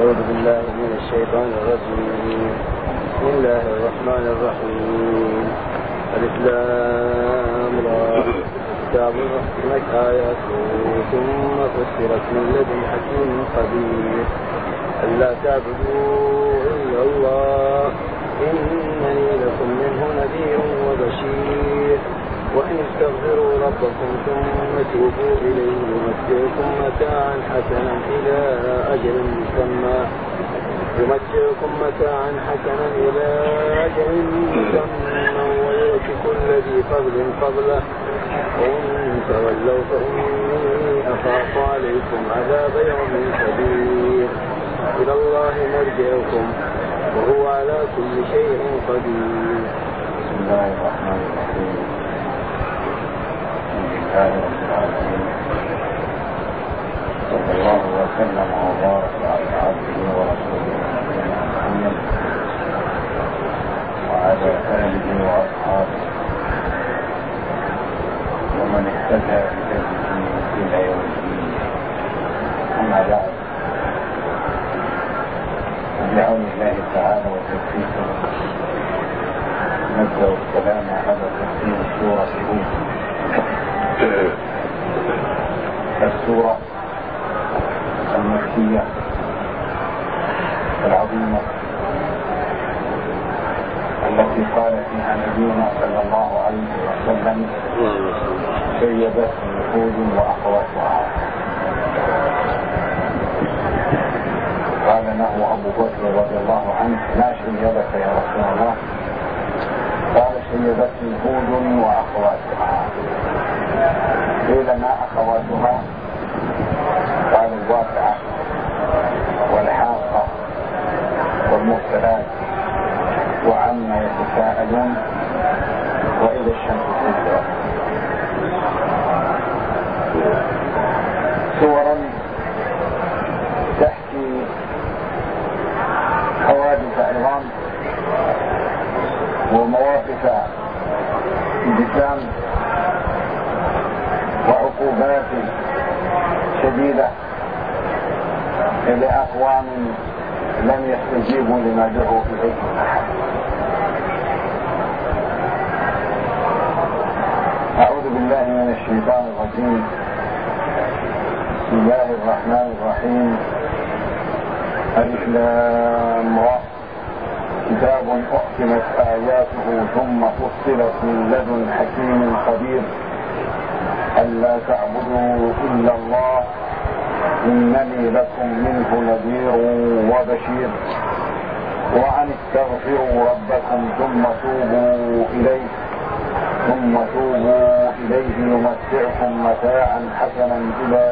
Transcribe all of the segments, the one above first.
أعوذ بالله من الشيطان الرجيم. بسم الله الرحمن الرحيم. ألف لام را كتاب أحكمت آياته ثم فسرت من لدن حكيم خبير ألا تعبدوا إلا الله إنني لكم منه نذير وبشير وإن استغفروا ربكم ثم توبوا إليه يمتعكم متاعا حسنا إلى أجل مسمى ويؤت كل ذي فضل فضله وإن تولوا فإني أخاف عليكم عذاب يوم كبير إلى الله مرجعكم وهو على كل شيء قدير. بسم الله الرحمن الرحيم. الحمد لله رب العالمين، صلى الله وسلم وبارك على عبده ورسوله محمد وعلى آله وأصحابه ومن اهتدى بهديه إلى يوم الدين. أما بعد، بعون الله تعالى وتوفيقه نبدأ الكلام على تفسير سورة هود. السورة المكية العظيمة التي قال فيها نبينا صلى الله عليه وسلم شيبت هود وأخواتها. قال له أبو بكر رضي الله عنه: لا شيبت يا رسول الله. قال: شيبت هود وأخواتها. قيل: ما أخواتها؟ قال: الواقعة والحاقة والمرسلات وعما يتساءلون وإذا الشمس كورت. سورا تحكي حوادث عظام ومواقف انتقام وعقوبات شديدة إلى أقوام لم يستجيبوا لما دعوا إليه أحد. أعوذ بالله من الشيطان الرجيم. بسم الله الرحمن الرحيم. ألف لام را كتاب أحكمت آياته ثم فصلت من لدن حكيم خبير ألا تعبدوا إلا الله إنني لكم منه نذير وبشير وأن استغفروا ربكم ثم توبوا إليه يمتعكم متاعا حسنا إلى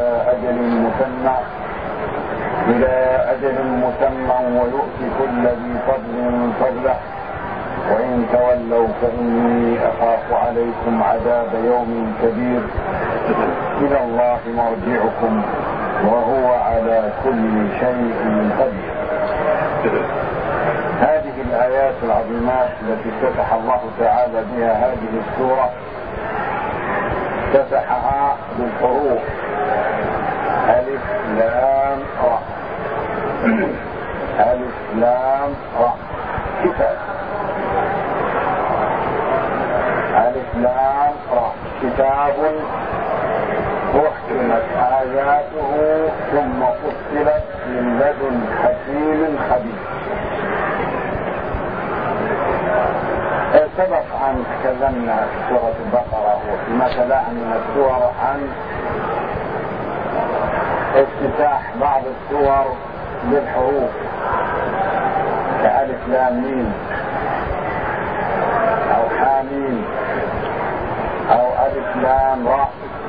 أجل مسمى ويؤتي كل ذي فضل فضله وإن تولوا فإني أخاف عليكم عذاب يوم كبير إلى الله مرجعكم وهو على كل شيء قدير. هذه الآيات العظيمات التي افتتح الله تعالى بها هذه السورة افتتحها بالحروف ألف لام را. ألف لام را كتاب. ألف لام را كتاب أحكمت آياته ثم فصلت من لدن حكيم خبير. سبق أن تكلمنا في سورة البقرة وفيما تلاها من السور عن افتتاح بعض السور بالحروف كألف لام ميم أو حاميم أو ألف لام را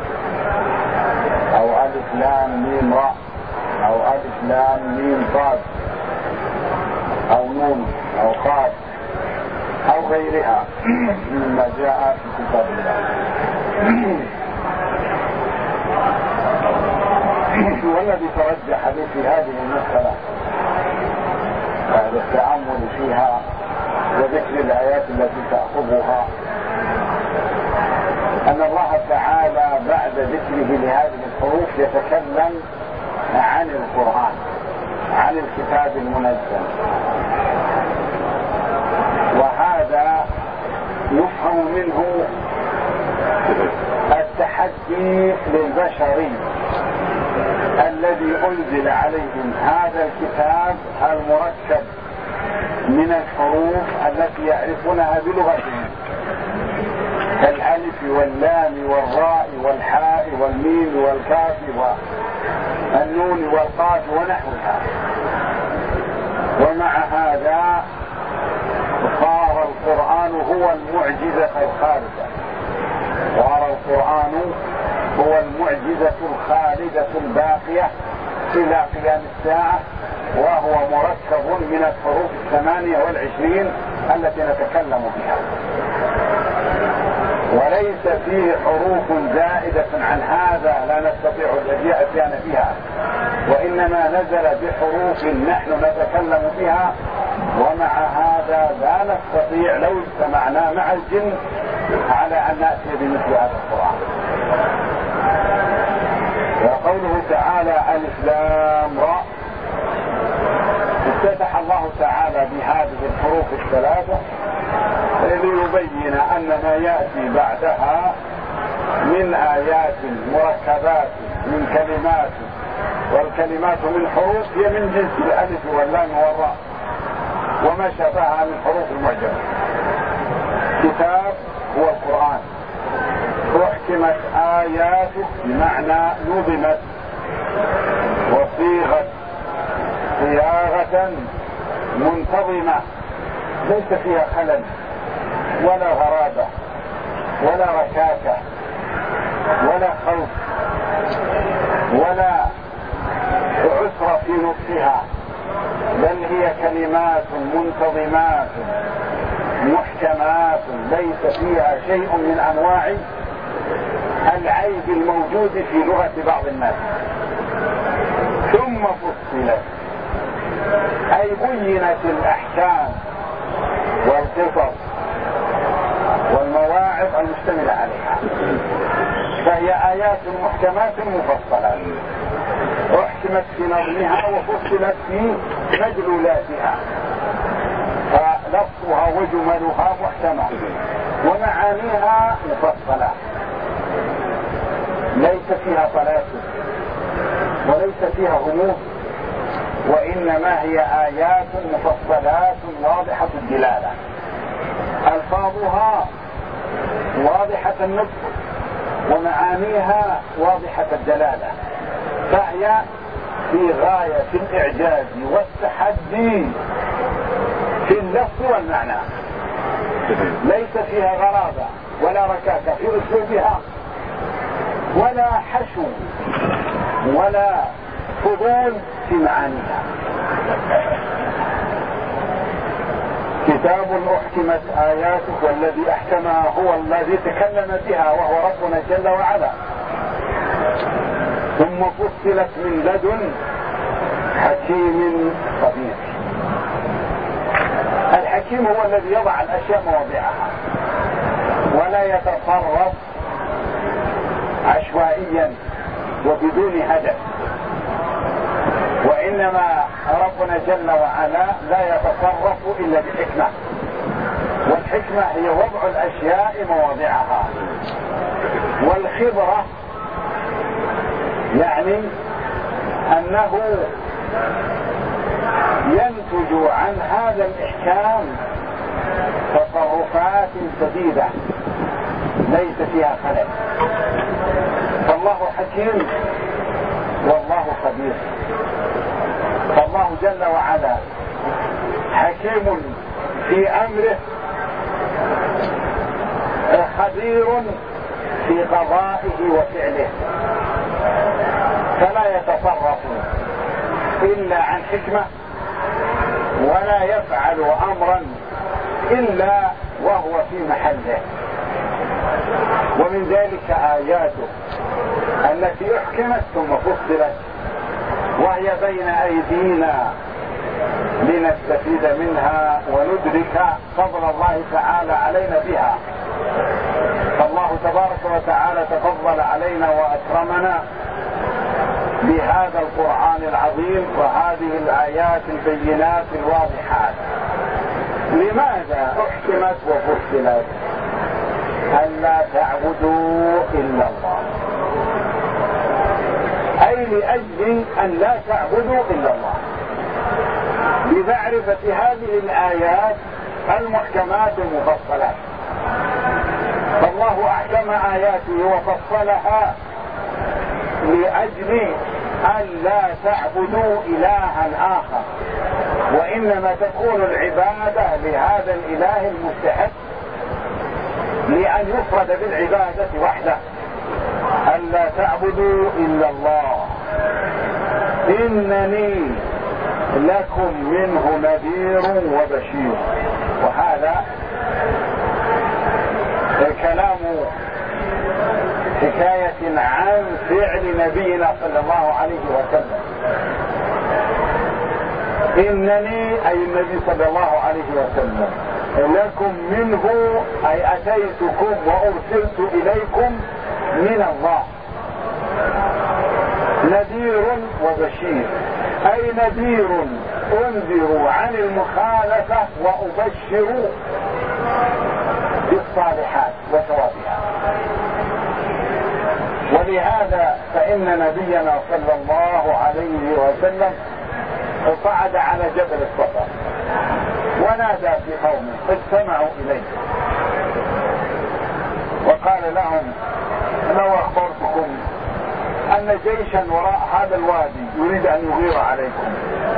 أو ألف لام ميم را أو ألف لام ميم صاد أو نون أو قاف أو غيرها مما جاء في كتاب الله. والذي ترجح لي في هذه المسألة بعد التأمل فيها وذكر الآيات التي تأخذها أن الله تعالى بعد ذكره لهذه الحروف يتكلم عن القرآن، عن الكتاب المنزل. وهذا يفهم منه التحدي للبشر الذي أنزل عليهم هذا الكتاب المركب من الحروف التي يعرفونها بلغتهم، كالألف واللام والراء والحاء والميم والكاف والنون والقاف ونحوها. ومع هذا صار القرآن هو المعجزة الخالدة، صار القرآن هو المعجزة الخالدة الباقية إلى قيام الساعة، وهو مركب من الحروف 28 التي نتكلم بها، وليس فيه حروف زائدة عن هذا لا نستطيع الاتيان بها، وإنما نزل بحروف نحن نتكلم بها. ومع هذا لا نستطيع لو اجتمعنا مع الجن على أن نأتي بمثل هذا القرآن. وقوله تعالى ألف لام راء، افتتح الله تعالى بهذه الحروف الثلاثة ليبين أن ما يأتي بعدها من آيات مركبات من كلمات، والكلمات من حروف هي من جنس الألف واللام والراء وما شابهها من حروف المعجم. كتاب هو القرآن، أحكمت آياته بمعنى نظمت وصيغت صياغة منتظمة ليس فيها خلل ولا غرابة ولا ركاكة ولا خوف ولا عسر في نطقها، بل هي كلمات منتظمات محكمات ليس فيها شيء من أنواع العيب الموجود في لغة بعض الناس. ثم فصلت أي بينت الأحكام والقصص والمواعظ المشتملة عليها، فهي آيات محكمات مفصلات أحكمت في نظمها وفصلت في مدلولاتها، فلفظها وجملها محكمة ومعانيها مفصلة ليس فيها طلاسم وليس فيها غموض، وإنما هي آيات مفصلات واضحة الدلالة، ألفاظها واضحة النطق ومعانيها واضحة الدلالة، فهي في غاية الإعجاز والتحدي في اللفظ والمعنى، ليس فيها غرابة ولا ركاكة في أسلوبها ولا حشو ولا فضول في معانيها. كتاب أحكمت آياته، والذي أحكمها هو الذي تكلم بها وهو ربنا جل وعلا. ثم فصلت من لدن حكيم خبير. الحكيم هو الذي يضع الأشياء مواضعها ولا يتصرف عشوائيا وبدون هدف، وإنما ربنا جل وعلا لا يتصرف إلا بحكمة، والحكمة هي وضع الأشياء مواضعها. والخبرة يعني أنه ينتج عن هذا الإحكام تصرفات سديدة ليس فيها خلل، فالله حكيم والله خبير. فالله جل وعلا حكيم في أمره، خبير في قضائه وفعله، فلا يتصرف إلا عن حكمة ولا يفعل أمرا إلا وهو في محله. ومن ذلك آياته التي أحكمت ثم فصلت وهي بين أيدينا لنستفيد منها وندرك فضل الله تعالى علينا بها. فالله تبارك وتعالى تفضل علينا وأكرمنا بهذا القرآن العظيم وهذه الآيات البينات الواضحات. لماذا أحكمت وفصلت؟ ألا تعبدوا إلا الله، أي لأجل أن لا تعبدوا إلا الله، بمعرفة هذه الآيات المحكمات المفصلات. فالله أحكم آياته وفصلها لأجل أن لا تعبدوا إلها آخر، وإنما تكون العبادة لهذا الإله المستحق لأن يفرد بالعبادة وحده. ألا تعبدوا إلا الله إنني لكم منه نذير وبشير. وهذا الكلام حكاية عن فعل نبينا صلى الله عليه وسلم. إنني أي النبي صلى الله عليه وسلم لكم منه أي أتيتكم وأرسلت إليكم من الله نذير وبشير، أي نذير أنذر عن المخالفة وأبشر بالصالحات وثوابها. ولهذا فإن نبينا صلى الله عليه وسلم صعد على جبل الصفا ونادى في قومه فاستمعوا إليه وقال لهم لو أخبرتكم أن جيشا وراء هذا الوادي يريد أن يغير عليكم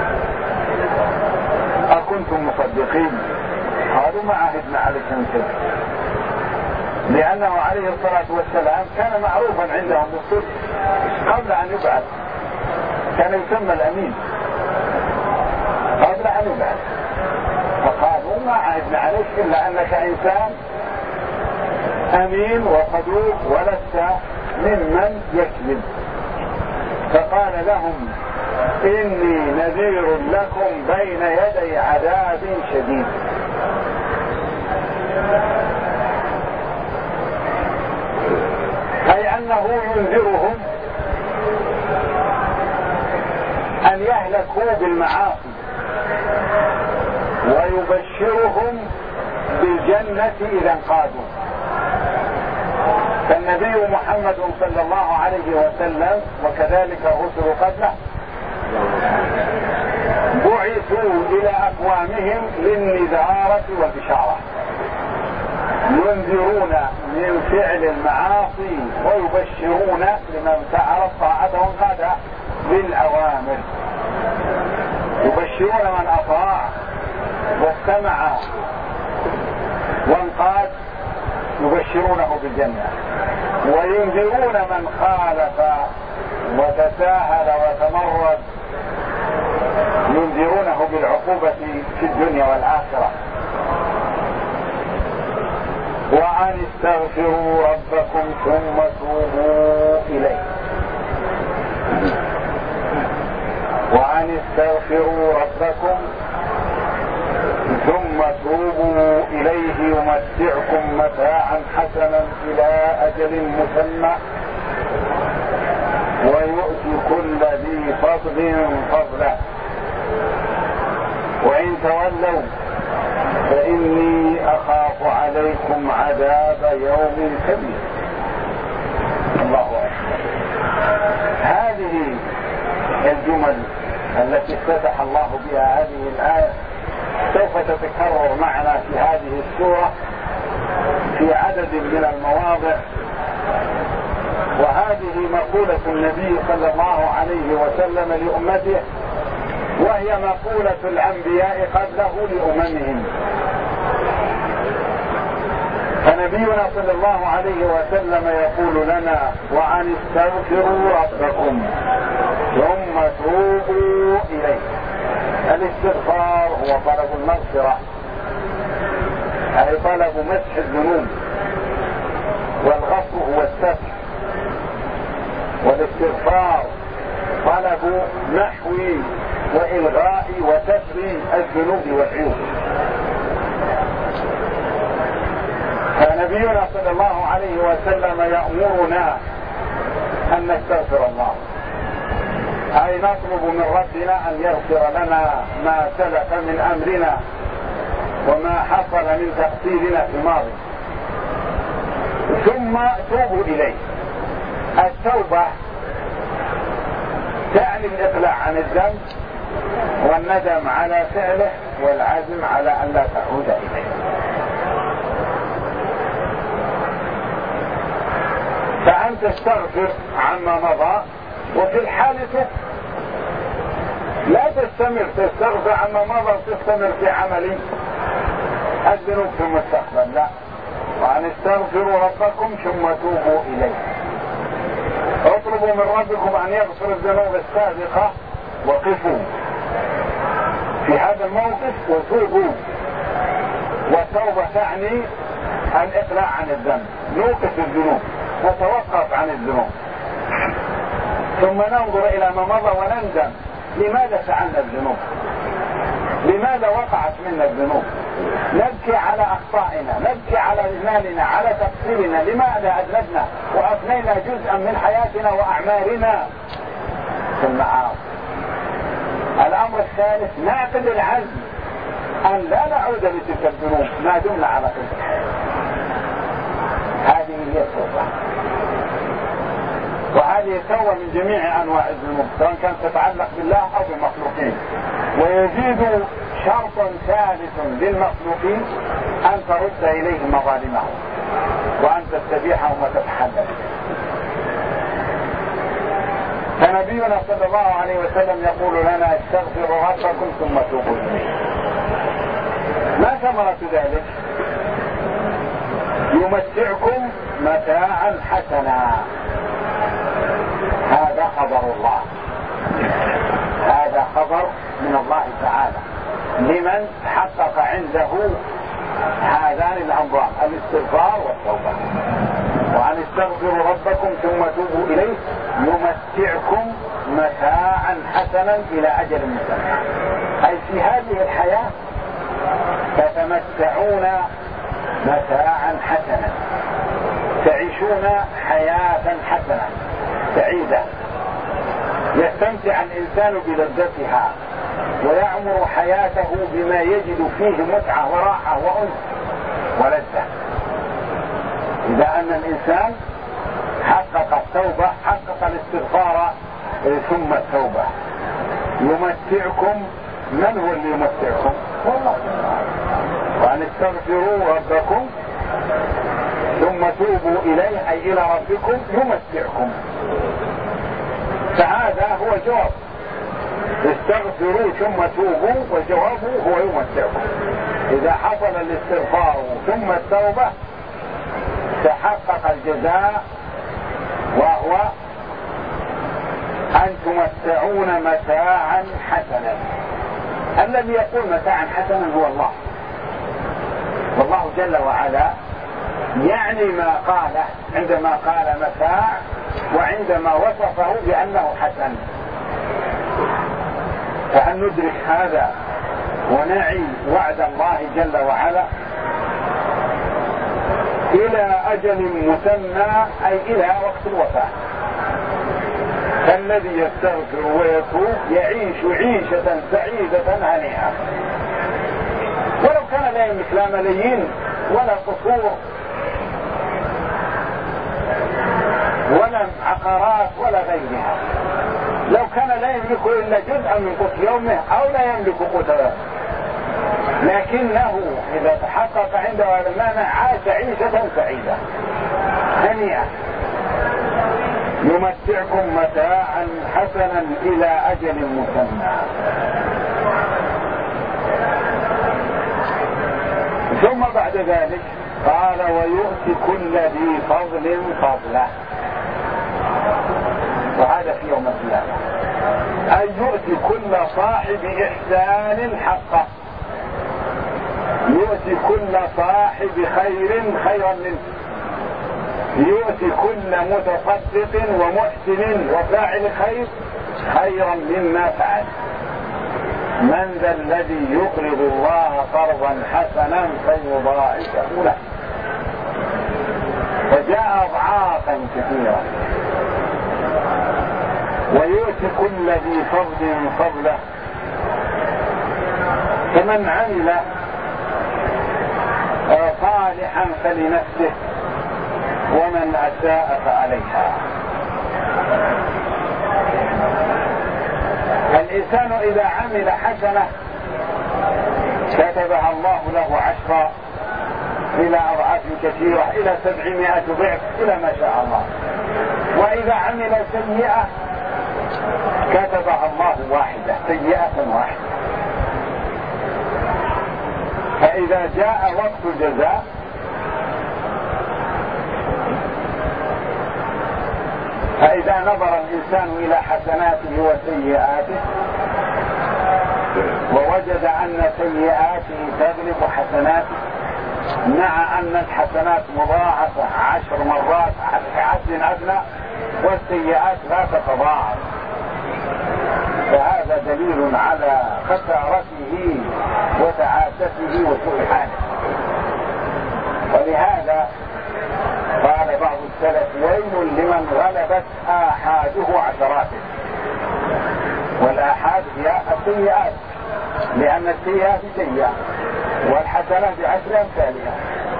أكنتم مصدقين؟ قالوا ما عهدنا عليك من كذا، لأنه عليه الصلاة والسلام كان معروفا عندهم بالصدق قبل أن يبعث، كان يسمى الأمين قبل أن يبعث. فقالوا ما عهدنا عليك إلا أنك إنسان أمين وصدوق ولست ممن يكذب. فقال لهم إني نذير لكم بين يدي عذاب شديد. أي أنه ينذرهم أن يهلكوا بالمعاصي ويبشرهم بالجنة إذا انقادوا. فالنبي محمد صلى الله عليه وسلم وكذلك الرسل قبله بعثوا إلى أقوامهم للنذارة والبشارة، ينذرون من فعل المعاصي ويبشرون لمن فعل الطاعة وانقاد بالأوامر. يبشرون من أطاع واستمع وانقاد يبشرونه بالجنة، وينذرون من خالف وتساهل وتمرد ينذرونه بالعقوبة في الدنيا والآخرة. وأن استغفروا ربكم ثم توبوا إليه، وأن استغفروا ربكم ثم توبوا إليه يمتعكم متاعا حسنا إلى أجل مسمى ويؤتي كل ذي فضل فضله وإن تولوا فإني أخاف عليكم عذاب يوم كبير. الله أكبر. هذه الجمل التي افتتح الله بها هذه الآية سوف تتكرر معنا في هذه السورة في عدد من المواضع، وهذه مقولة النبي صلى الله عليه وسلم لأمته، وهي مقولة الأنبياء قبله لأممهم. فنبينا صلى الله عليه وسلم يقول لنا وأن استغفروا ربكم ثم توبوا إليه. الاستغفار هو طلب المغفرة، أي طلب مسح الذنوب، والغفر هو الستر، والاستغفار طلب محو وإلغاء وستر الذنوب والعيوب. فنبينا صلى الله عليه وسلم يأمرنا أن نستغفر الله أي نطلب من ربنا أن يغفر لنا ما سلف من أمرنا وما حصل من تقصيرنا في الماضي، ثم توبوا إليه. التوبة تعني الإقلاع عن الذنب والندم على فعله والعزم على أن لا تعود إليه. فأنت تستغفر عما مضى، وفي الحال لا تستمر تستغفر عما مضى وتستمر في عمل الذنوب في المستقبل، لا. وأن استغفروا ربكم ثم توبوا إليه. اطلبوا من ربكم أن يغفر الذنوب السابقة، وقفوا في هذا الموقف وتوبوا. والتوبة تعني الإقلاع عن الذنب، نوقف الذنوب نتوقف عن الذنوب، ثم ننظر إلى ما مضى ونندم لماذا فعلنا الذنوب، لماذا وقعت منا الذنوب، نبكي على أخطائنا، نبكي على إهمالنا، على تقصيرنا، لماذا أذنبنا وأفنينا جزءا من حياتنا وأعمارنا في المعاصي. الأمر الثالث نعقد العزم أن لا نعود لتلك الذنوب ما دمنا على تلك الحياة. هذه هي التوبة، وهذه التوبة من جميع أنواع الذنوب سواء كانت تتعلق بالله أو بالمخلوقين. ويزيد شرط ثالث للمخلوقين أن ترد إليهم مظالمهم وأن تستبيحهم وتتحلل. فنبينا صلى الله عليه وسلم يقول لنا استغفروا ربكم ثم توبوا إليه. ما ثمرة ذلك؟ يمتعكم متاعا حسنا. هذا خبر الله، هذا خبر من الله تعالى لمن حقق عنده هذان الأمران، الاستغفار والتوبة. وأن استغفروا ربكم ثم توبوا إليه يمتعكم متاعا حسنا إلى أجل مسمى. أي في هذه الحياة تتمتعون متاعا حسنا، تعيشون حياة حسنة سعيدة، يستمتع الإنسان بلذتها ويعمر حياته بما يجد فيه متعة وراحة وأنس ولذة. إذا أن الإنسان حقق التوبة، حقق الاستغفار ثم التوبة. يمتعكم، من هو اللي يمتعكم؟ والله. وأن استغفروا ربكم ثم توبوا إليه أي إلى ربكم يمتعكم. فهذا هو الجواب، استغفروا ثم توبوا، وجوابه هو يمتعكم. إذا حصل الاستغفار ثم التوبة تحقق الجزاء، وهو أن تمتعون متاعا حسنا. الذي يقول متاعا حسنا هو الله، والله جل وعلا يعني ما قاله عندما قال متاع وعندما وصفه بأنه حسن. فأن ندرك هذا ونعي وعد الله جل وعلا إلى أجل مسمى، أي إلى وقت الوفاة. فالذي يستغفر ويتوب يعيش عيشة سعيدة هنيئة، ولو كان لا يملك لا ملايين ولا قصور ولا عقارات ولا غيرها، لو كان لا يملك إلا جزءا من قوت يومه أو لا يملك قوته، لكنه إذا تحقق عنده هذا المانع عاش عيشة سعيدة هنيئة. يمتعكم متاعا حسنا إلى أجل مسمى. ثم بعد ذلك قال ويؤتي كل ذي فضل فضله. وهذا في يوم القيامة، أن يؤتي كل صاحب إحسان حقه، يؤتي كل صاحب خير خيرا منه، يؤتي كل متصدق ومحسن وفاعل خير خيرا مما فعل. من ذا الذي يقرض الله قرضا حسنا فيضاعفه له؟ فجاء أضعافا كثيرة. ويؤتي كل ذي فضل فضله. فمن عمل صالحا فلنفسه ومن أساء فعليها. الإنسان إذا عمل حسنة كتبها الله له 10 إلى أضعاف كثيرة، إلى 700 ضعف، إلى ما شاء الله. وإذا عمل سيئة كتبها الله 1، سيئة 1. فإذا جاء وقت الجزاء فإذا نظر الإنسان إلى حسناته وسيئاته ووجد أن سيئاته تغلب حسناته، مع أن الحسنات مضاعفة 10 مرات كعدل أدنى والسيئات لا تتضاعف، فهذا دليل على خسارته وتعاسته وسوء حاله. ولهذا قال بعض السلف: ويل لمن غلبت آحاده عشراته. والآحاد هي السيئات، لأن السيئات سيئة والحسنات ب10 أمثالها.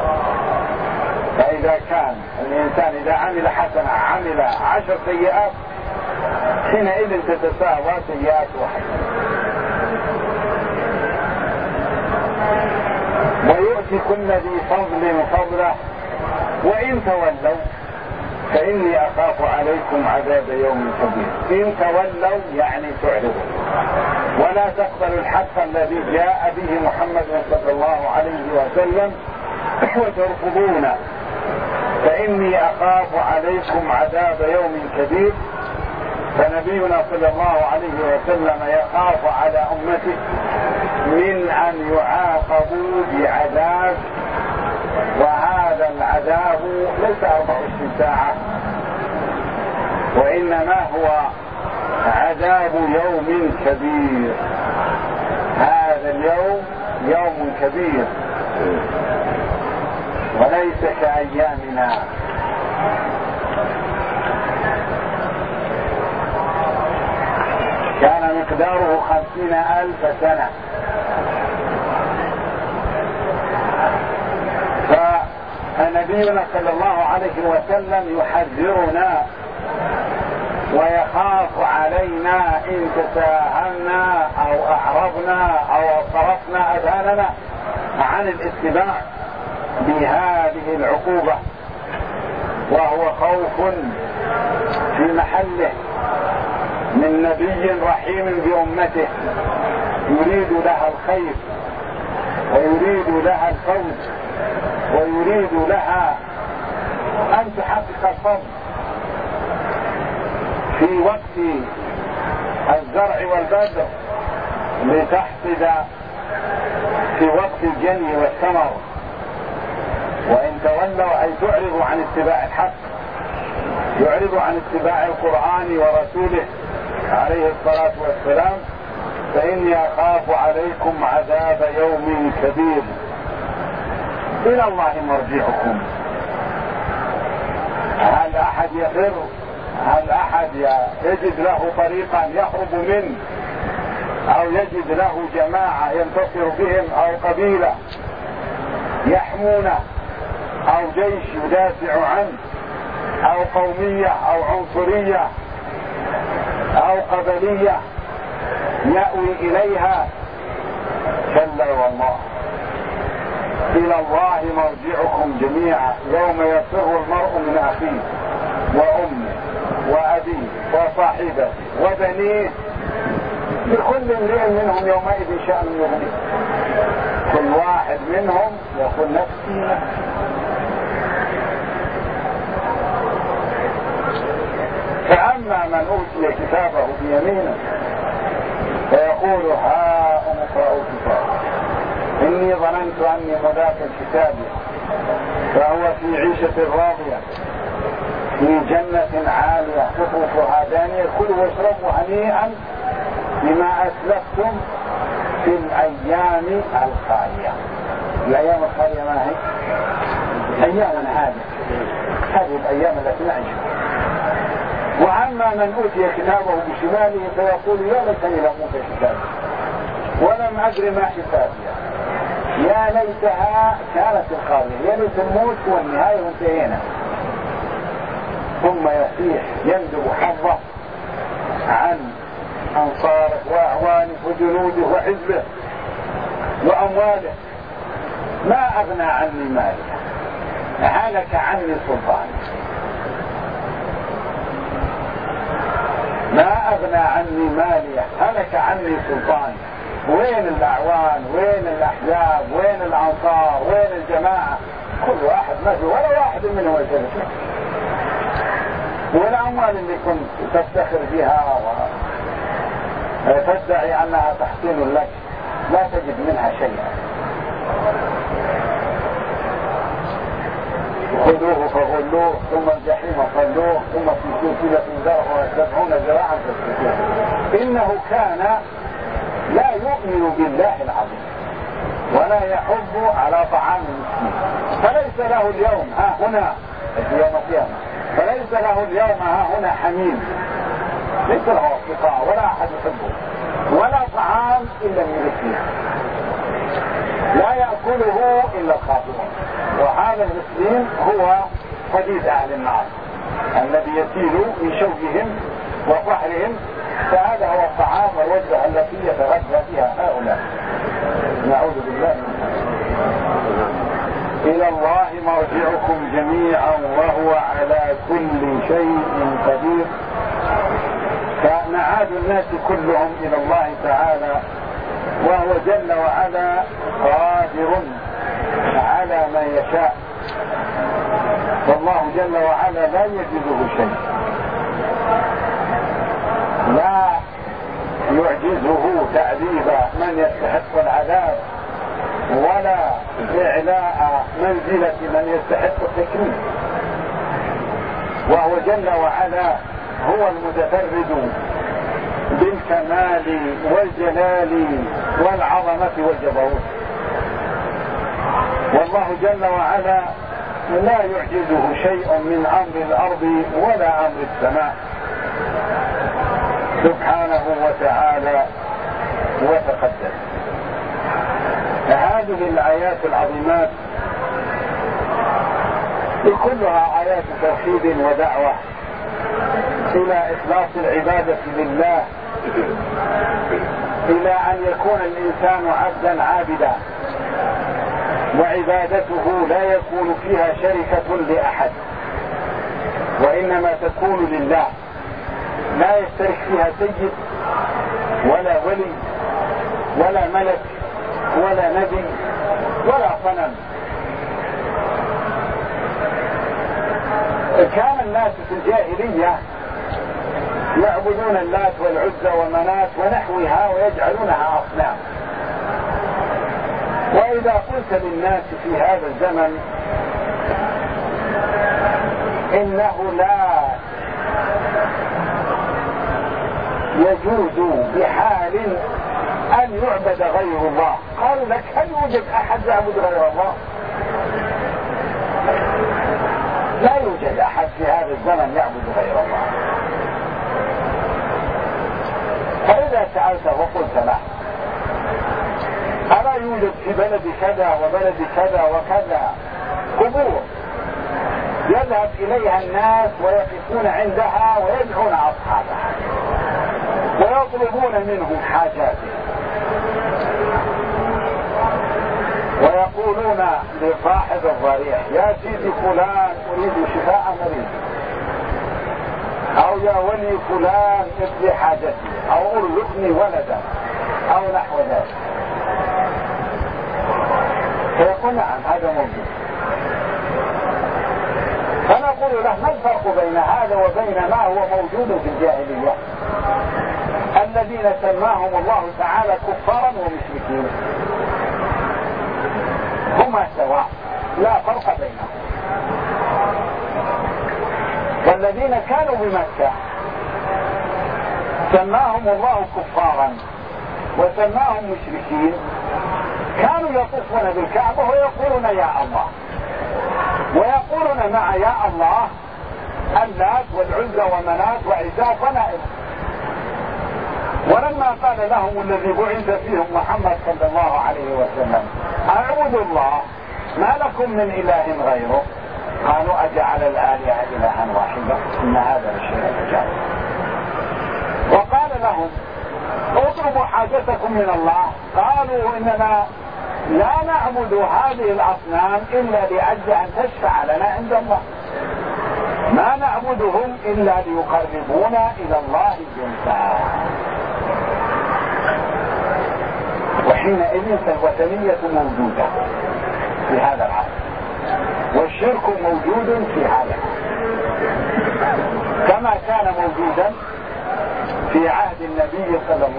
فإذا كان الإنسان إذا عمل حسنة عمل 10 سيئات، حينئذ تتساوى سيئات وحسنات. ويؤتي كل ذي فضل فضله وإن تولوا فإني أخاف عليكم عذاب يوم كبير. إن تولوا يعني تعرضوا ولا تقبلوا الحق الذي جاء به محمد صلى الله عليه وسلم وترفضون، فإني أخاف عليكم عذاب يوم كبير. فنبينا صلى الله عليه وسلم يخاف على أمته من أن يعاقبوا بعذاب، وهذا العذاب ليس 24 ساعة، وإنما هو عذاب يوم كبير. هذا اليوم يوم كبير وليس كأيامنا. كان مقداره 50,000 سنة. فنبينا صلى الله عليه وسلم يحذرنا ويخاف علينا إن تساهلنا أو أعرضنا أو صرفنا أذهاننا عن الاتباع بهذه العقوبة، وهو خوف في محله من نبي رحيم بأمته يريد لها الخير ويريد لها الفوز ويريد لها أن تحقق الفضل في وقت الزرع والبذر لتحصد في وقت الجني والثمر. وإن تولوا أي تعرضوا عن اتباع الحق، يعرض عن اتباع القرآن ورسوله عليه الصلاة والسلام، فإني أخاف عليكم عذاب يوم كبير. إلى الله مرجعكم. هل أحد يفر؟ هل أحد يجد له طريقا يهرب منه، أو يجد له جماعة ينتصر بهم، أو قبيلة يحمونه، أو جيش يدافع عنه، أو قومية أو عنصرية أو قبلية يأوي إليها؟ كلا والله. إلى الله مرجعكم جميعا يوم يفر المرء من أخيه وأمه وأبيه وصاحبته وبنيه، لكل امرئ منهم يومئذ شأن يغنيه. كل واحد منهم يقول نفسي. فأما من أوتي كتابه بيمينه فيقول هاؤم اقرءوا كتابي إني ظننت أني ملاق كتابي، فهو في عيشة راضية في جنة عالية قطوفها دانية، كلوا واشربوا هنيئا بما أسلفتم في الأيام الخالية. الأيام الخالية ما هي؟ أيام هذه الأيام التي نعيشها. وأما من أوتي كتابه بشماله فيقول يا ليتني لم أوت كتابي ولم أدر ما حسابي يا ليتها كانت القاضية، يا ليت الموت والنهاية وانتهينا. ثم يصيح يندب حظه عن أنصاره وأعوانه وجنوده وحزبه وأمواله. ما أغنى عني مالي، هلك عني سلطاني. ما أغنى عني مالي، هلك عني سلطاني. وين الأعوان؟ وين الأحزاب؟ وين الأنصار؟ وين الجماعة؟ كل واحد ما في ولا واحد منهم يترك. والأموال اللي كنت تفتخر بها وتدعي أنها تحصين لك لا تجد منها شيئا. خذوه فغلوه ثم الجحيم صلوه ثم في سلسلة ذرعها 70 ذراعا فاسلكوه إنه كان لا يؤمن بالله العظيم ولا يحب على طعام المسكين. فليس له اليوم ها هنا في يوم القيامة، فليس له اليوم ها هنا حميم، ليس له اصدقاء ولا احد يحبه ولا طعام الا من غسلين لا ياكله الا الخاطئون. وهذا الغسلين هو حديث اهل النار الذي يسيل من شوكهم وقهرهم، فهذا هو الطعام والوجبه التي يتغذى بها هؤلاء. نعوذ بالله إلى الله مرجعكم جميعا وهو على كل شيء قدير. فمعاد الناس كلهم إلى الله تعالى، وهو جل وعلا قادر على ما يشاء، والله جل وعلا لا يجوزه شيء، لا يعجزه تعذيب من يستحق العذاب ولا إعلاء منزلة من يستحق التكريم. وهو جل وعلا هو المتفرد بالكمال والجلال والعظمة والجبروت. والله جل وعلا لا يعجزه شيء من أمر الأرض ولا أمر السماء سبحانه وتعالى وتقدس. هذه الآيات العظيمات كلها آيات توحيد ودعوة إلى إخلاص العبادة لله، إلى أن يكون الإنسان عبدا عابدا، وعبادته لا يكون فيها شركة لأحد وإنما تكون لله، لا يشترك فيها سيد ولا ولي ولا ملك ولا نبي ولا صنم. كان الناس في الجاهلية يعبدون اللات والعزى ومنات ونحوها ويجعلونها أصنام. وإذا قلت للناس في هذا الزمن إنه لا يجوز بحال أن يعبد غير الله، قالوا لك هل يوجد أحد يعبد غير الله؟ لا يوجد أحد في هذا الزمن يعبد غير الله. فإذا سألت وقلت له ألا يوجد في بلد كذا وبلد كذا وكذا قبور يذهب إليها الناس ويقفون عندها ويدعون أصحابها ويطلبون منهم حاجاتهم ويقولون لصاحب الضريح يا سيدي فلان أريد شفاء مريض، أو يا ولي فلان ابلي حاجتي، أو ارزقني ولدا، أو نحو ذلك. فيقول نعم هذا موجود. فنقول له ما الفرق بين هذا وبين ما هو موجود في الجاهلية الذين سماهم الله تعالى كفارا ومشركين؟ هما سواء لا فرق بينهم. والذين كانوا بمكة سماهم الله كفارا وسماهم مشركين كانوا يطوفون بالكعبة ويقولون يا الله، ويقولون مع يا الله اللات والعزى ومنات وعزاء ونائل. ولما قال لهم الذي بعث فيهم محمد صلى الله عليه وسلم اعبدوا الله ما لكم من اله غيره، قالوا اجعل الالهه الها واحده ان هذا لشيء عجاب. وقال لهم اطلبوا حاجتكم من الله، قالوا اننا لا نعبد هذه الاصنام الا لاجل ان تشفع لنا عند الله، ما نعبدهم الا ليقربونا الى الله زلفى. وحينئذ فالوثنية موجودة في هذا العصر، والشرك موجود في هذا كما كان موجودا في عهد النبي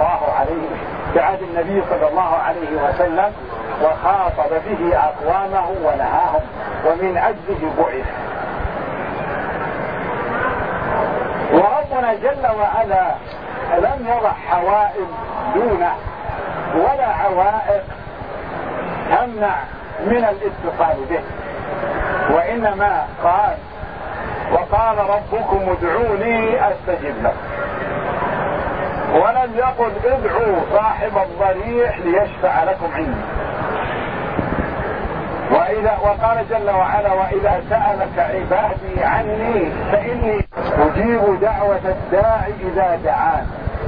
صلى الله عليه وسلم وخاطب به أقوامه ونهاهم ومن أجله بعث. وربنا جل وعلا لم يضع حوائل دونه ولا عوائق تمنع من الاتصال به، وإنما قال وقال ربكم ادعوني أستجب لكم، ولم يقل ادعوا صاحب الضريح ليشفع لكم عندي. وقال جل وعلا وإذا سألك عبادي عني فإني أجيب دعوة الداعي إذا دعان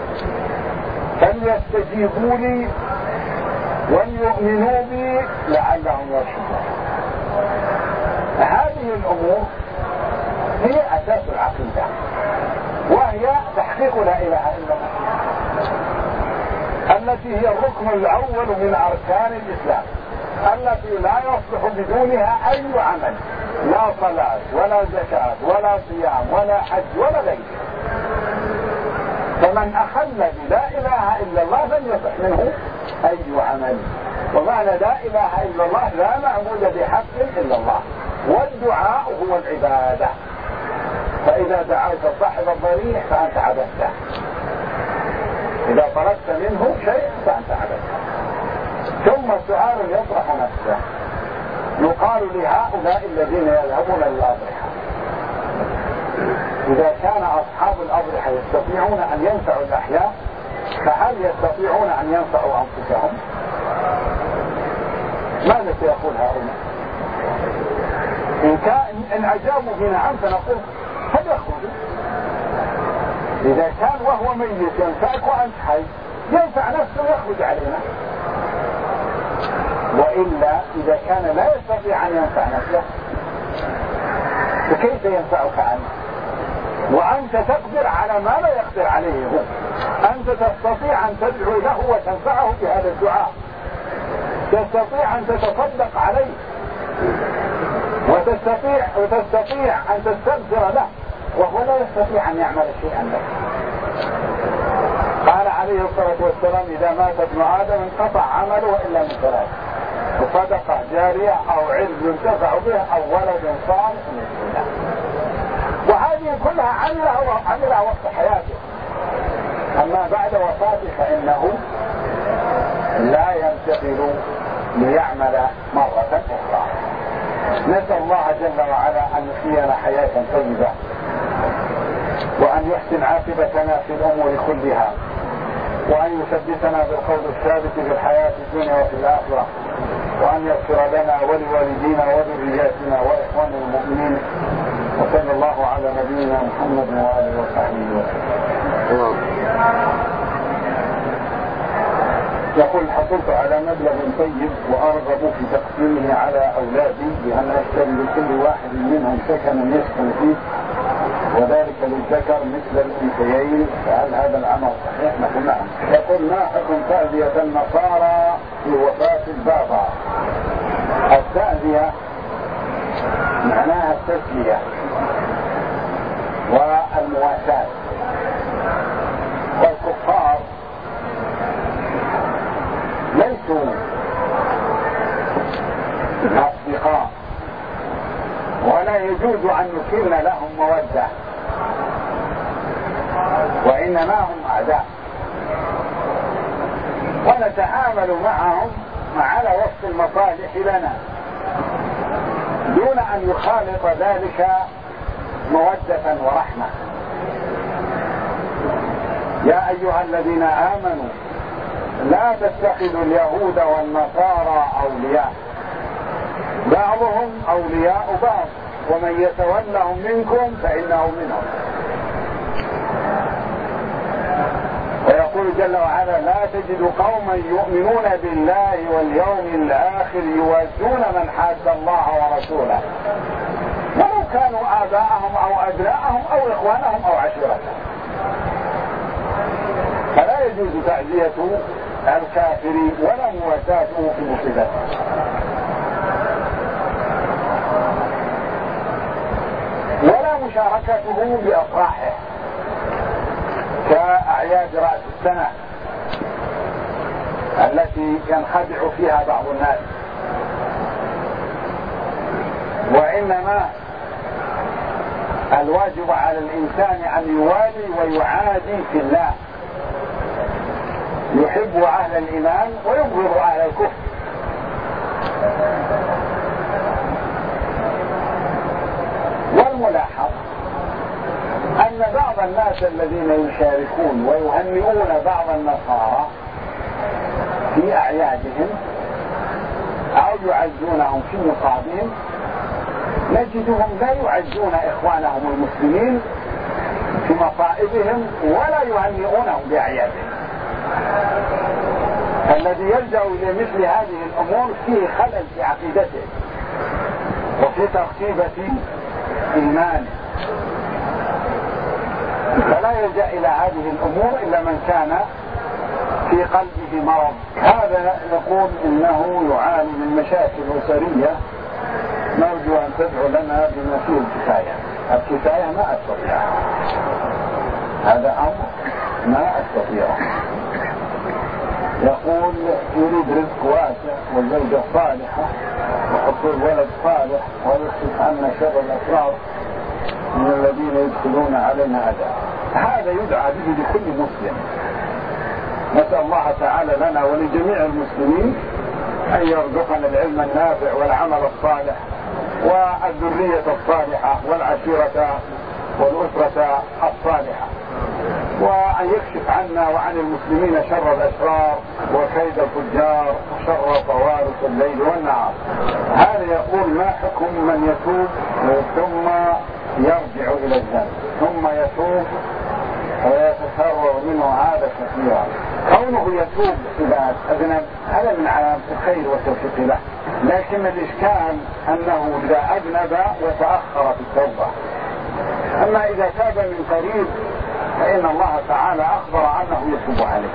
فليستجيبوا لي وليؤمنوا بي لعلهم يرشدون. هذه الأمور هي أساس العقيدة، وهي تحقيق لا إله إلا الله التي هي الركن الأول من أركان الإسلام التي لا يصلح بدونها أي عمل، لا صلاة ولا زكاة ولا صيام ولا حج ولا غيره. فمن أخل بلا إله إلا الله لم يصح منه أي عمل. ومعنى لا إله إلا الله لا معبود بحق إلا الله، والدعاء هو العبادة. فإذا دعوت صاحب الضريح فأنت عبدته، إذا طلبت منه شيء فأنت عبدته. ثم سؤال يطرح نفسه، يقال لهؤلاء الذين يذهبون للأضرحة إذا كان أصحاب الأضرحة يستطيعون أن ينفعوا الأحياء فهل يستطيعون أن ينفعوا أنفسهم؟ ماذا سيقول هؤلاء؟ إن أجابوا بنعم فنقول فليخرجوا. إذا كان وهو ميت ينفعك وأنت حي ينفع نفسه يخرج علينا، وإلا إذا كان لا يستطيع أن ينفع نفسه فكيف ينفعك أنت؟ وأنت تقدر على ما لا يقدر عليه هو. أنت تستطيع أن تدعو له وتنفعه بهذا الدعاء، تستطيع أن تتصدق عليه، وتستطيع أن تستغفر له، وهو لا يستطيع أن يعمل شيئا لك. قال عليه الصلاة والسلام إذا مات ابن آدم انقطع عمله إلا من ثلاث: صدقة جارية أو علم ينتفع به أو ولد صالح يدعو له. وهذه كلها عملها وقت حياته، أما بعد وفاته فإنه لا ينتقل ليعمل مرة أخرى. نسأل الله جل وعلا أن يحيينا حياة طيبة، وأن يحسن عاقبتنا في الأمور كلها، وأن يثبتنا بالقول الثابت في الحياة الدنيا وفي الآخرة، وأن يغفر لنا ولوالدينا وذرياتنا وإخواننا المؤمنين. وصلى الله على نبينا محمد وآله وصحبه وسلم. يقول حصلت على مبلغ طيب وأرغب في تقسيمه على أولادي بأن أشتري لكل واحد منهم سكنا يسكن فيه، وذلك للذكر مثل الأنثيين، فهل هذا العمل صحيح؟ نقول نعم. يقول ما حكم تأذية النصارى في وفاة البابا؟ التأذية معناها التسلية والمواساة، والكفار ليسوا أصدقاء ولا يجوز أن نكن لهم مودة، وإنما هم أعداء، ونتعامل معهم على وفق المصالح لنا دون أن يخالط ذلك مودة ورحمة. يا أيها الذين آمنوا لا تتخذوا اليهود والنصارى أولياء بعضهم أولياء بعض ومن يتولهم منكم فإنه منهم. ويقول جل وعلا لا تجد قوما يؤمنون بالله واليوم الآخر يوادون من حاد الله ورسوله ولو كانوا آباءهم أو أبناءهم أو إخوانهم أو عشيرتهم. فلا يجوز تعزية الكافر ولا مواساته في مصيبته. ولا مشاركته بأفراحه كأعياد رأس السنة التي ينخدع فيها بعض الناس. وإنما الواجب على الإنسان أن يوالي ويعادي في الله، يحب أهل الإيمان ويبغض أهل الكفر. والملاحظ أن بعض الناس الذين يشاركون ويهنئون بعض النصارى في أعيادهم أو يعزونهم في مصابهم نجدهم لا يعزون إخوانهم المسلمين في مصائبهم ولا يهنئونهم بأعيادهم. الذي يلجأ إلى مثل هذه الأمور فيه خلل في عقيدته وفي ترتيبة إيمانه، فلا يلجأ إلى هذه الأمور إلا من كان في قلبه مرض. هذا نقول إنه يعاني من مشاكل أسرية، نرجو أن تدعو لنا بما فيه الكفاية. الكفاية ما أستطيع، هذا أمر ما أستطيع. يقول يريد رزق واسع والزوجة صالحة وحصول ولد صالح ويخشى أن شر الأشرار من الذين يدخلون علينا أذى. هذا يدعى به لكل مسلم. نسأل الله تعالى لنا ولجميع المسلمين أن يرزقنا العلم النافع والعمل الصالح والذرية الصالحة والعشيرة والأسرة الصالحة، وأن يكشف عنا وعن المسلمين شر الأشرار وكيد الفجار وشر طوارق الليل والنهار. هذا يقول ما حكم من يتوب ثم يرجع إلى الذنب ثم يتوب ويتسرع منه هذا كثيرا؟ كونه يتوب إلى الذنب هذا من علامة الخير والتوفيق له، لكن الإشكال أنه إذا أذنب وتأخر في التوبة. أما إذا تاب من قريب فإن الله تعالى أخبر أنه يتوب عليه،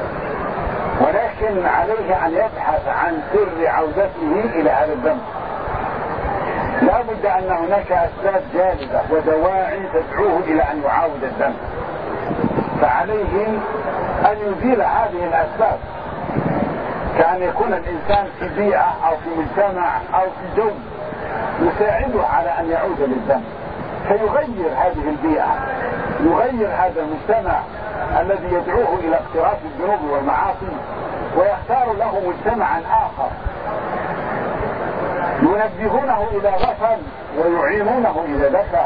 ولكن عليه أن يبحث عن سر عودته إلى هذا الذنب. لا بد أن هناك أسباب جالبة ودواعي تدعوه إلى أن يعاود الذنب، فعليه أن يزيل هذه الأسباب، كأن يكون الإنسان في بيئة أو في مجتمع أو في جو يساعده على أن يعود للذنب، فيغير هذه البيئة، يغير هذا المجتمع الذي يدعوه إلى اقتراف الذنوب والمعاصي، ويختار له مجتمعا آخر ينبهونه إلى غفل ويعينونه إلى ذكر.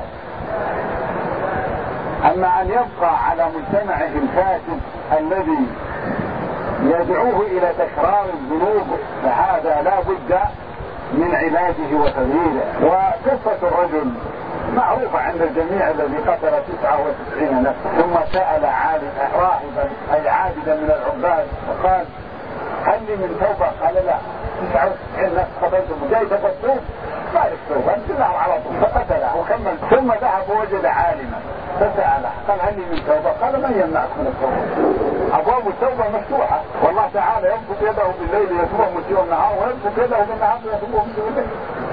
أما أن يبقى على مجتمعه الفاسد الذي يدعوه إلى تكرار الذنوب فهذا لا بد من علاجه وتغييره. وقصة الرجل معروفة عند الجميع الذي قتل 99 نفسا ثم سأل راهبا أي عابدا من العباد وقال هل لي من توبة؟ قال لا، 99 نفس قتلتم جاي تبطل ما لك توبة، انت النار على طول، فقتله وكمل. ثم ذهب ووجد عالما فسأله قال هل لي من توبة؟ قال من يمنعك من التوبة؟ أبواب التوبة مفتوحة، والله تعالى يبسط يده بالليل ليتوب مسيء النهار ويبسط يده بالنهار ليتوب مسيء الليل.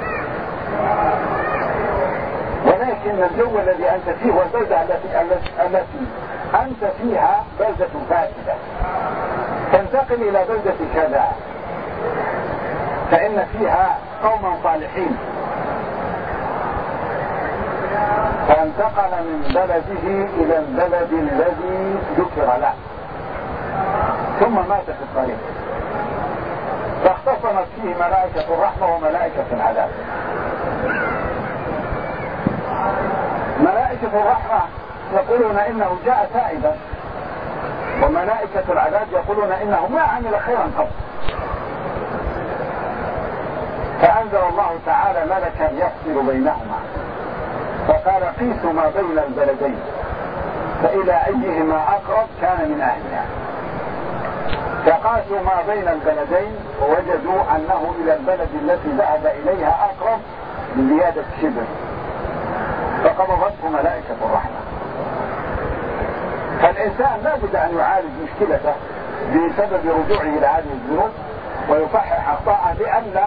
ولكن الجو الذي أنت فيه والبلدة التي أنت فيها بلدة فاسدة، تنتقل إلى بلدة كذا فإن فيها قوما صالحين، فانتقل من بلده إلى البلد الذي ذكر له ثم مات في الطريق، فاختصمت فيه ملائكة الرحمة وملائكة العذاب. ملائكة الرحمة يقولون إنه جاء تائبا، وملائكة العذاب يقولون إنه ما عمل خيرا قط. فأنزل الله تعالى ملكا يفصل بينهما فقال قيسوا ما بين البلدين فإلى أيهما أقرب كان من أهلها. فقاسوا ما بين البلدين ووجدوا أنه إلى البلد التي ذهب إليها أقرب بزيادة شبر، فقبضته ملائكة الرحمة. فالإنسان لا بد أن يعالج مشكلته بسبب رجوعه إلى هذه الذنوب ويصحح أخطاءه لئلا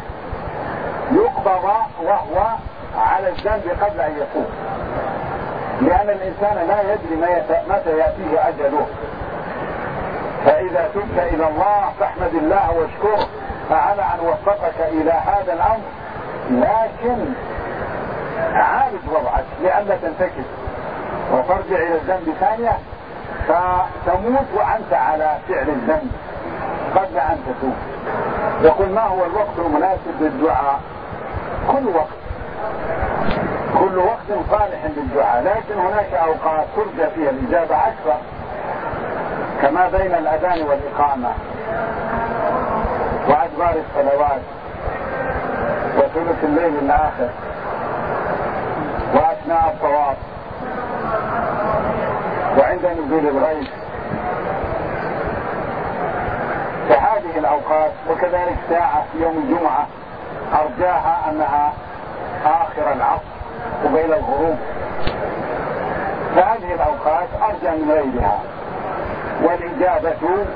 يقبض وهو على الذنب قبل أن يتوب، لأن الإنسان لا يدري متى يأتيه أجله. فإذا تبت إلى الله فاحمد الله واشكره على أن وفقك إلى هذا الأمر، لكن عالج وضعك لئلا تنتكس وترجع إلى الذنب ثانية فتموت وأنت على فعل الذنب قبل أن تتوب. يقول ما هو الوقت المناسب للدعاء؟ كل وقت صالح للدعاء، لكن هناك أوقات ترجى فيها الإجابة أكثر، كما بين الأذان والإقامة وأدبار الصلوات وثلث الليل الآخر وأثناء الطواف وعند نزول الغيث. فهذه الأوقات، وكذلك ساعة في يوم الجمعة أرجاها أنها آخر العصر قبيل الغروب، فهذه الأوقات أرجى من غيرها. والإجابة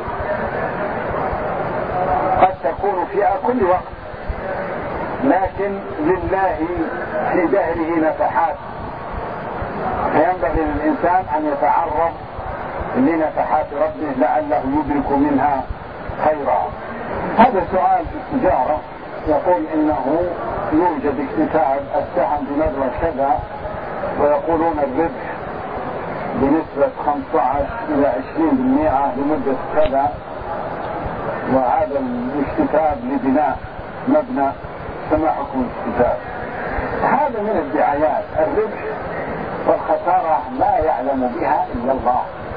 قد تكون في كل وقت، لكن لله في دهره نفحات، فينبغي للإنسان أن يتعرض لنفحات ربه لعله يدرك منها خيرا. هذا سؤال في التجارة، يقول إنه يوجد اكتتاب السهم بمبلغ كذا ويقولون الربح بنسبة 15 إلى 20% لمدة كذا، وهذا الاكتتاب لبناء مبنى، فما حكم الاكتتاب؟ هذا من الدعايات. الربح والخسارة لا يعلم بها إلا الله،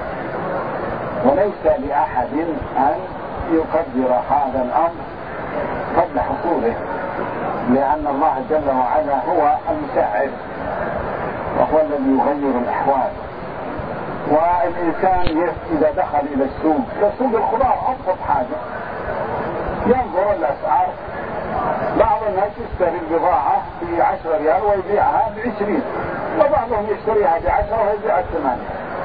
وليس لأحد أن يقدر هذا الأمر قبل حصوله، لأن الله جل وعلا هو المساعد وهو الذي يغير الأحوال. والإنسان إذا دخل إلى السوق كسوق الخضار أبسط حاجة ينظر الأسعار، بعض الناس يشتري البضاعة ب10 ريال ويبيعها ب20، وبعضهم يشتريها ب10 ويبيعها ب8.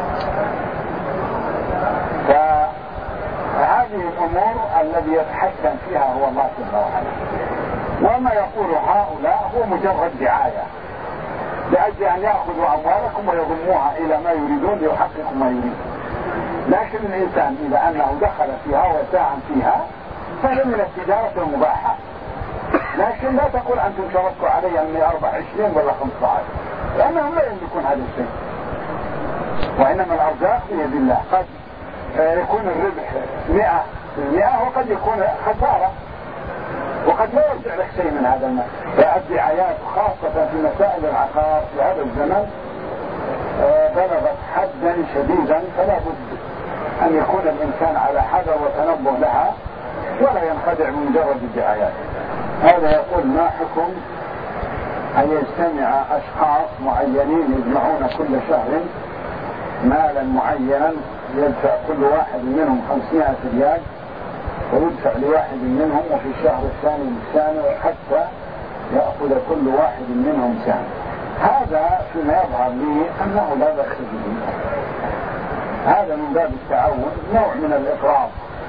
فهذه الأمور الذي يتحكم فيها هو الله جل وعلا، وما يقول هؤلاء هو مجرد دعاية لأجل أن يأخذوا أموالكم ويضموها إلى ما يريدون ليحققوا ما يريدون. لكن الإنسان إذا أنه دخل فيها وساهم فيها فهي من التجارة المباحة، لكن لا تقول أنتم شرطوا علي أني أربح 20 ولا 15، لأنهم لا يملكون هذا الشيء. وإنما الأرزاق بيد الله، قد يكون الربح 100% وقد يكون خسارة، وقد لا يرجع لك شيء من هذا المال. فالدعايات خاصة في مسائل العقار في هذا الزمن بلغت حدا شديدا، فلا بد أن يكون الإنسان على حذر وتنبه لها ولا ينخدع من مجرد الدعايات. هذا يقول ما حكم أن يجتمع أشخاص معينين يجمعون كل شهر مالا معينا، يدفع كل واحد منهم 500 ريال ويدفع لواحد منهم، وفي الشهر الثاني بالثاني حتى يأخذ كل واحد منهم سهم. هذا فيما يظهر لي أنه لا بأس به، هذا من باب التعاون، نوع من الإقراض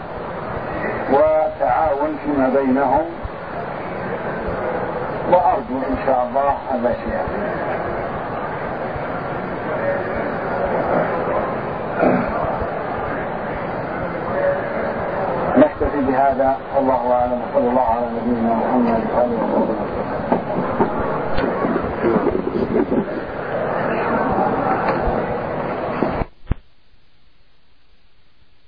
وتعاون فيما بينهم، وأرجو إن شاء الله المشيئة. نكتفي بهذا، والله أعلم، وصلى الله على نبينا محمد وآله وصحبه.